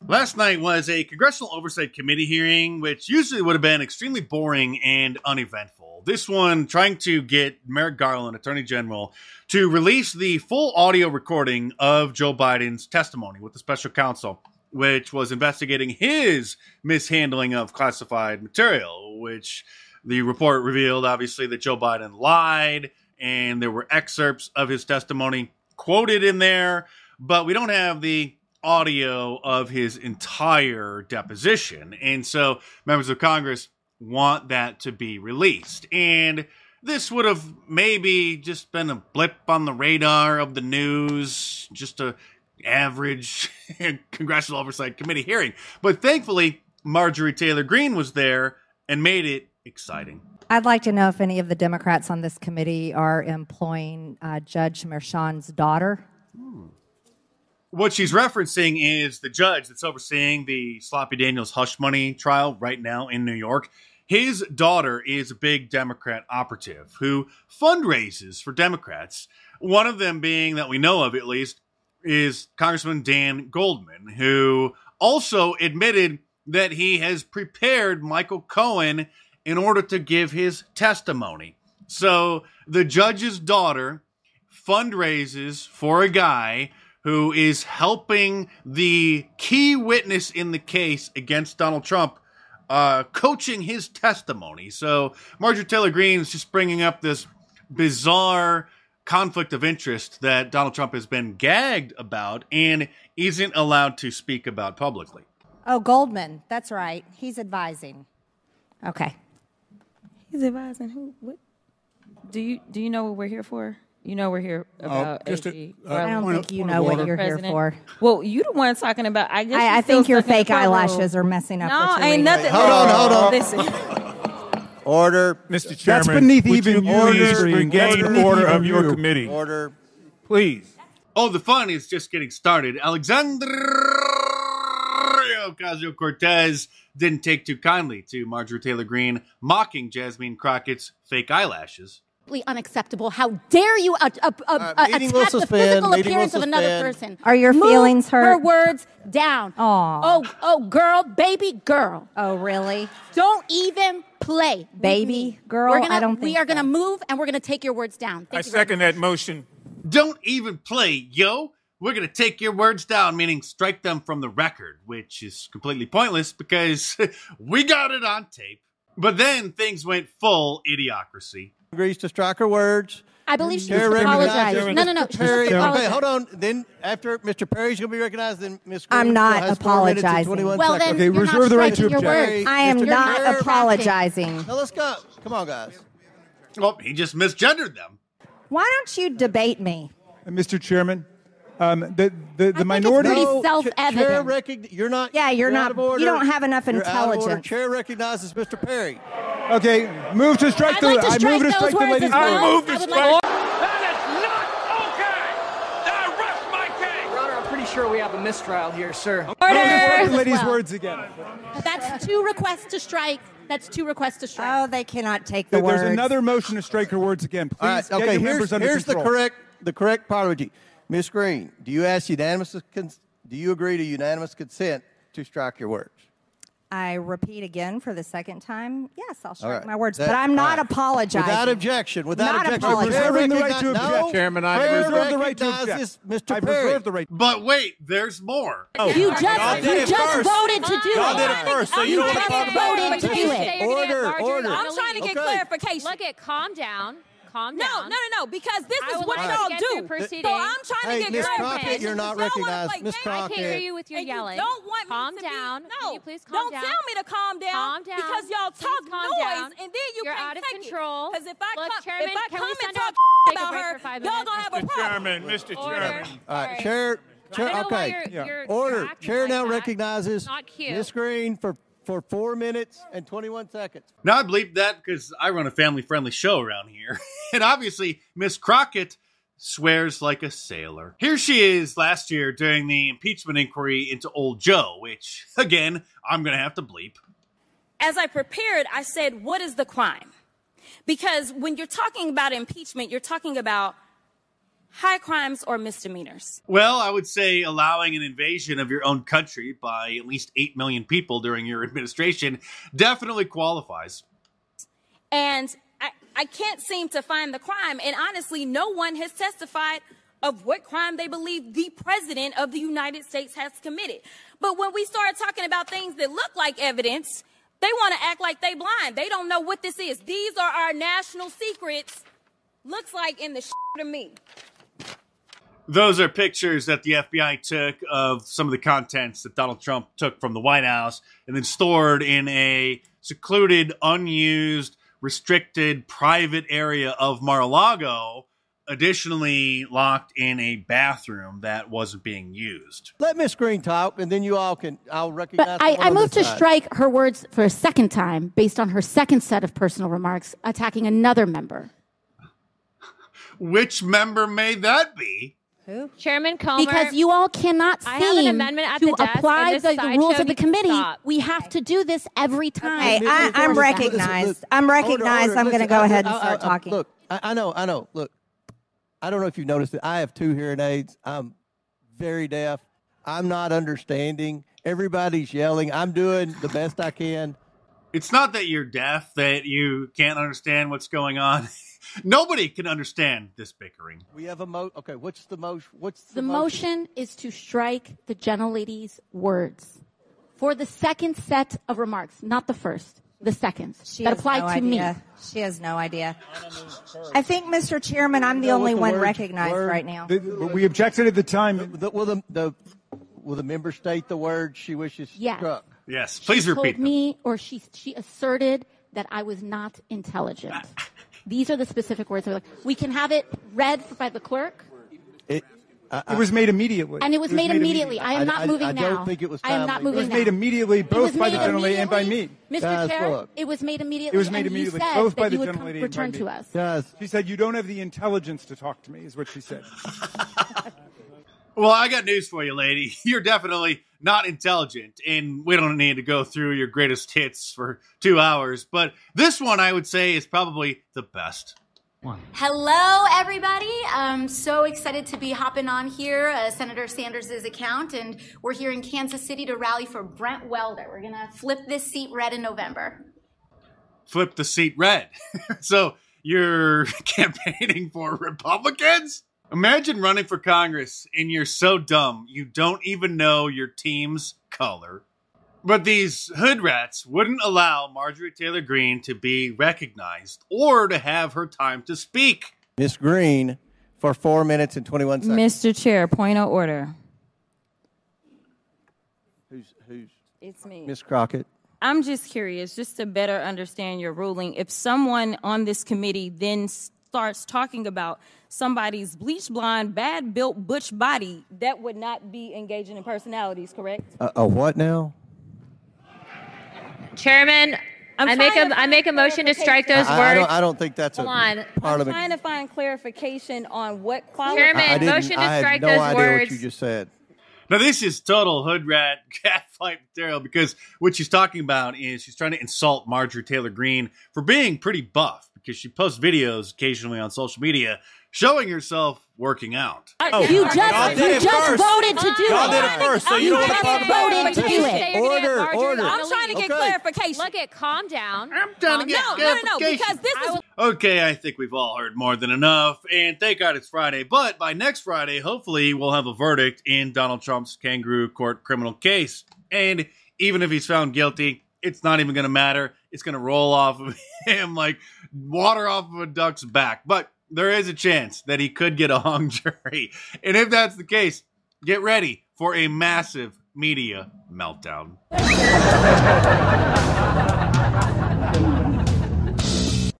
Last night was a Congressional Oversight Committee hearing, which usually would have been extremely boring and uneventful. This one trying to get Merrick Garland, Attorney General, to release the full audio recording of Joe Biden's testimony with the special counsel, which was investigating his mishandling of classified material, which the report revealed, obviously, that Joe Biden lied, and there were excerpts of his testimony quoted in there, but we don't have the audio of his entire deposition. And so members of Congress want that to be released. And this would have maybe just been a blip on the radar of the news, just a average Congressional Oversight Committee hearing. But thankfully, Marjorie Taylor Greene was there and made it exciting. I'd like to know if any of the Democrats on this committee are employing Judge Merchan's daughter. What she's referencing is the judge that's overseeing the Sloppy Daniels hush money trial right now in New York. His daughter is a big Democrat operative who fundraises for Democrats. One of them being, that we know of at least, is Congressman Dan Goldman, who also admitted that he has prepared Michael Cohen in order to give his testimony. So the judge's daughter fundraises for a guy who is helping the key witness in the case against Donald Trump, coaching his testimony. So Marjorie Taylor Greene is just bringing up this bizarre conflict of interest that Donald Trump has been gagged about and isn't allowed to speak about publicly. Oh, Goldman. That's right. He's advising. Okay. He's advising who? What? Do you know what we're here for? You know we're here about AG. I don't think you know what you're President. here for. Well, you the one talking about. I think your fake eyelashes are messing up. No, what you're ain't reading. nothing. Hold on. Listen. Order. Mr. Chairman, That's beneath would even you your please history. regain That's order beneath of your you. committee? Order. Please. Oh, the fun is just getting started. Alexandria Ocasio-Cortez didn't take too kindly to Marjorie Taylor Greene mocking Jasmine Crockett's fake eyelashes. Unacceptable. How dare you attack the physical appearance of another person? Are your feelings hurt? Her words down. Aw. Oh, girl, baby girl. Oh, really? Don't even play. Baby girl? I don't think we are so. going to move and we're going to take your words down. I second that motion. Don't even play, yo. We're going to take your words down, meaning strike them from the record, which is completely pointless because we got it on tape. But then things went full idiocracy. Agrees to strike her words. I believe she Chair must apologize. recognizes No. Mr. She Perry. must apologize. Okay, hold on. Then after Mr. Perry's going to be recognized, then Ms. Green I'm not has 4 minutes and apologizing. 21 Well, seconds. then Okay, you're reserve not the right to striking your object. words. I am Mr. not Perry. apologizing. Now let's go. Come on, guys. Well, he just misgendered them. Why don't you debate me? Mr. Chairman, the it's minority. pretty self-evident. You're not. Yeah, you're not. out of order. You don't have enough You're out of order. intelligence. Chair recognizes Mr. Perry. Okay, move to strike I'd the. like to I strike move to those strike the words lady's as well. I move to I would strike. like- That is not okay. I rest my case. Your Honor, I'm pretty sure we have a mistrial here, sir. Strike the lady's well. words again. That's 2 requests to strike. That's 2 requests to strike. Oh, they cannot take the There's words. another motion to strike her words again. Please All right. get Okay. your members under Here's control. the correct priority. Ms. Green, do you agree to unanimous consent to strike your words? I repeat again for the second time. Yes, I'll All strike right. my words, That- but I'm not all right. apologizing. Without objection. Without Not objection. apologizing. Chair Reserving the right to recogni- object. No. Chairman, I Chair reserve the right to recognizes object. Mr. I Perry. reserve the right. But wait, there's more. You just voted to do Y'all it. did it first, so you don't want to talk about it. voted to do it. Order. I'm trying to get Okay. clarification. Look at, calm down. Calm No, down. because this I is would what like y'all to get do. through proceedings. So I'm trying Hey, to get Ms. clarification. Crockett, you're not Y'all wanna recognized. play Ms. games, I can't hear Crockett. you with your and you yelling. don't want Calm me to down. Be, Can no, you please calm don't down? tell me to calm down. Calm down. Because y'all Please talk calm noise, down. and then you You're can't out of take control. Because if I Look, come, Chairman, if I can come we and send talk a about break her, for 5 y'all minutes? gonna have a Mr. problem. Chairman, Mr. Order. Chairman. All right. Sorry. Chair. I don't know why Okay. you're Order. acting Chair like now that. recognizes Not cute. Ms. Green for 4 minutes and 21 seconds. Now I believe that because I run a family-friendly show around here. And obviously, Miss Crockett swears like a sailor. Here she is last year during the impeachment inquiry into Old Joe, which, again, I'm going to have to bleep. As I prepared, I said, what is the crime? Because when you're talking about impeachment, you're talking about high crimes or misdemeanors? Well, I would say allowing an invasion of your own country by at least 8 million people during your administration definitely qualifies. And I can't seem to find the crime. And honestly, no one has testified of what crime they believe the president of the United States has committed. But when we start talking about things that look like evidence, they want to act like they blind. They don't know what this is. These are our national secrets. Looks like in the to me. Those are pictures that the FBI took of some of the contents that Donald Trump took from the White House and then stored in a secluded, unused, restricted, private area of Mar-a-Lago, additionally locked in a bathroom that wasn't being used. Let Ms. Green talk, and then I'll recognize. But I moved to strike her words for a second time based on her second set of personal remarks attacking another member. Which member may that be? Who? Chairman Comer. Because you all cannot I have an seem amendment at to the desk, apply and this the rules sideshow of the needs to committee. stop. We have to do this every time. Hey, I'm recognized. I'm recognized. I'm going to go ahead and start talking. Look, I know. Look, I don't know if you noticed it. I have 2 hearing aids. I'm very deaf. I'm not understanding. Everybody's yelling. I'm doing the best I can. It's not that you're deaf, that you can't understand what's going on. Nobody can understand this bickering. We have a okay, what's the motion? The motion is to strike the gentlelady's words for the second set of remarks, not the first, the second. That applied to me. She has no idea. I think, Mr. Chairman, I'm the only one recognized right now. We objected at the time. Will the member state the word she wishes struck? Yes, please she repeat told me, or she asserted that I was not intelligent. These are the specific words. We can have it read by the clerk. It was made immediately. And it was made immediately. I am not moving now. I don't think it was timely. I am not moving now. It was made immediately, both by the gentlelady and by me. Mr. Chair, it was made immediately. It was made immediately, both by the gentlelady gentlelady and by return me. to us. Yes. She said, "You don't have the intelligence to talk to me," is what she said. Well, I got news for you, lady. You're definitely not intelligent, and we don't need to go through your greatest hits for 2 hours, but this one, I would say, is probably the best. Hello, everybody. I'm so excited to be hopping on here, Senator Sanders' account, and we're here in Kansas City to rally for Brent Welder. We're going to flip this seat red in November. Flip the seat red. So you're campaigning for Republicans? Imagine running for Congress and you're so dumb you don't even know your team's color. But these hood rats wouldn't allow Marjorie Taylor Greene to be recognized or to have her time to speak. Ms. Green, for 4 minutes and 21 seconds. Mr. Chair, point of order. Who's? It's me. Ms. Crockett. I'm just curious, just to better understand your ruling. If someone on this committee then starts talking about somebody's bleach blonde, bad built butch body, that would not be engaging in personalities, correct? A what now? Chairman, I make a motion to strike those words. I don't think that's Parliament. I'm trying to find clarification on what quality. Chairman, motion to strike those words. I had no idea words. what you just said. Now, this is total hood rat catfight material because what she's talking about is she's trying to insult Marjorie Taylor Greene for being pretty buff because she posts videos occasionally on social media showing herself working out. You just voted to do it. Y'all did it first, so you don't want to talk about voted to do it. Order. I'm trying to get clarification. Look at, calm down. I'm trying to get clarification. No, because this is... Okay, I think we've all heard more than enough, and thank God it's Friday. But by next Friday, hopefully, we'll have a verdict in Donald Trump's kangaroo court criminal case. And even if he's found guilty, it's not even going to matter. It's going to roll off of him like water off of a duck's back. But there is a chance that he could get a hung jury. And if that's the case, get ready for a massive media meltdown.